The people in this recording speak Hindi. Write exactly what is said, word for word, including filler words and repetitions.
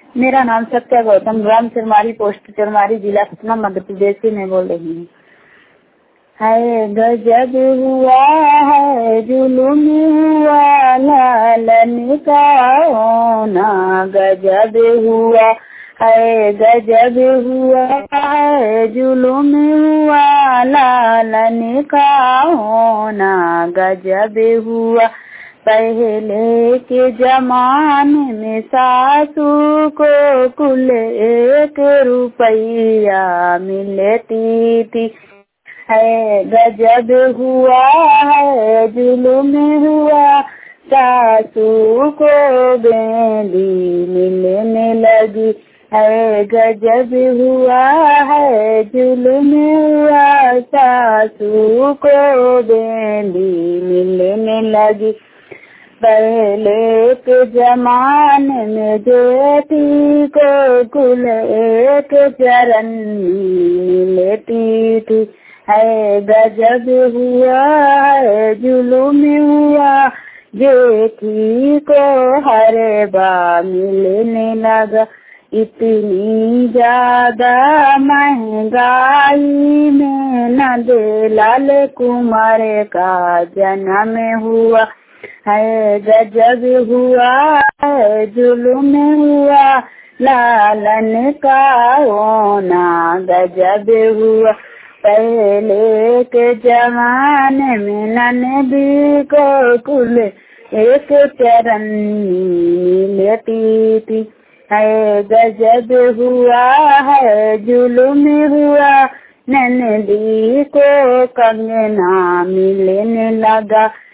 मेरा नाम सत्या गौतम, ग्राम चरमारी, पोस्ट चरमारी, जिला सतना, मध्य प्रदेश से मैं बोल रही हूँ। है गजब हुआ है जुलुम हुआ लालन का होना, गजब हुआ है गजब हुआ है जुलुम हुआ लालन का होना, गजब हुआ। पहले के जमाने में सासू को कुल एक रुपया मिलती थी, है गजब हुआ है जुलुम हुआ, सासू को बेंदी मिलने लगी, है गजब हुआ है जुलुम हुआ, सासू को बेंदी मिलने लगी। पहले के जमाने में जेठी को कुल एक चरन्नी मिलती थी, है गजब हुआ है जुलुम हुआ, जेठी को हर बार मिलने लगा। इतनी ज्यादा महंगाई में नंद लाल कुमार का जन्म हुआ, है गजब हुआ है जुलुम हुआ, लालन का होना गजब हुआ। पहले के जमाने में ननदी को कुल एक चरन्नी मिलती थी, है गजब हुआ है जुलुम हुआ, ननदी को कंगना मिलने लगा।